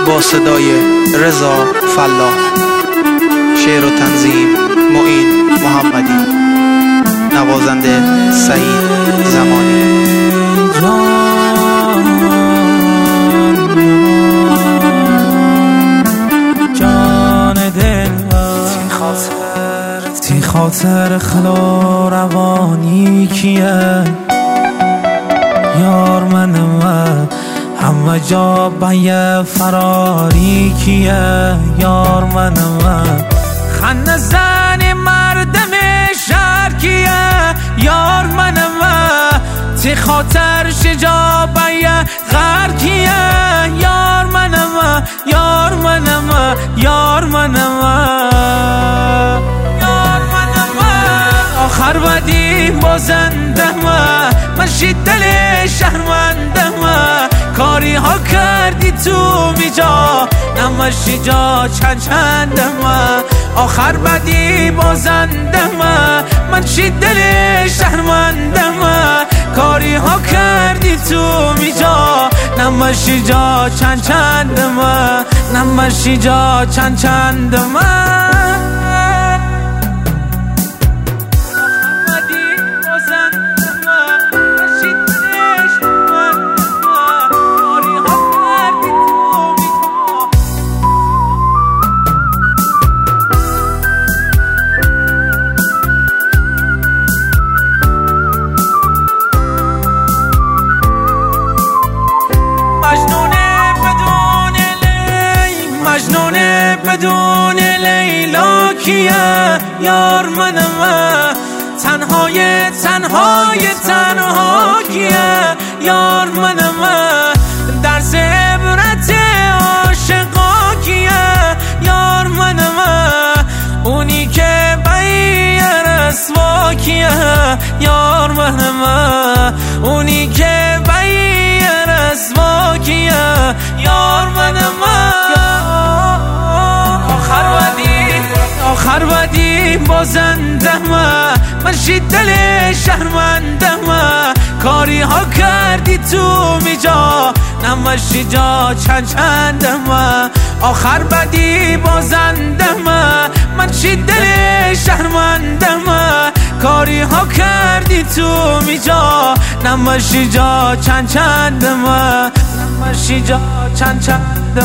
با صدای رضا فلاح، شعر و تنظیم معین محمدی، نوازنده سعید زمانی. جان دل تی خاطر خلا روانی کیه یار منم همه جا بایه فراری کیه یار منم خنده زن مردم شهر کیه یار منم تی خاطر شجا بایه غر کیه یار منم یار منم یار منم آخر بدی بازنده من دل شهرمنده کاری ها کردی تو بیجا نمشی جا چند آخر بدی بازنده من دل شهرمنده کاری ها کردی تو بیجا نمشی جا چند نمشی جا چند بدون لیلا کیه یار منم تنهای تنها کیه یار منم درس عبرت عاشقا کیه یار منم اونی که بی رسوا کیه یار منم اونی که بی رسوا کیه یار منم آخر بدی بازنده من دل شهرمنده کاری ها کردی تو میجا نمشی جا چند آخر بدی بازنده من دل شهرمنده کاری ها کردی تو میجا نمشی جا چند نمشی جا چند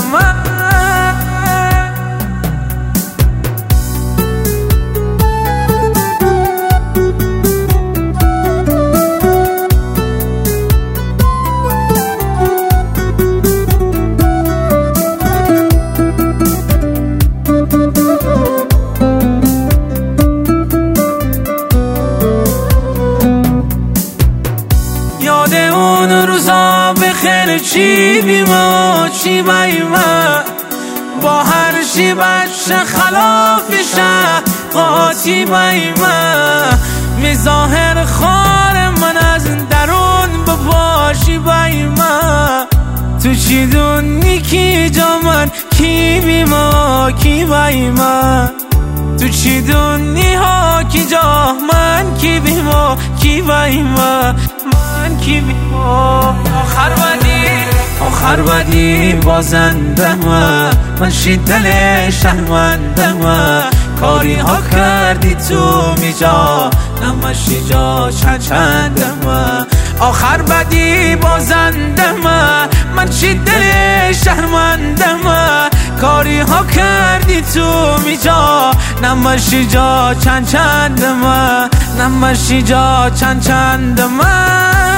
یاد اون روزا بخیر چی بیما چی بیما با هر چی بچه خلافشه قاطی بیما میظاهر خار من از درون بباشی بیما تو چی دونی کی جا من کی بیما کی بیما تو چی دونی ها کی جا من کی بیما کی بیما من کی بیما آخر بدی بازنده من دل شهرمنده کاری ها کردی تو میجا نمشی جا چند آخر بدی بازنده من دل شهرمنده کاری ها کردی تو میجا نمشی جا چند نمشی جا چند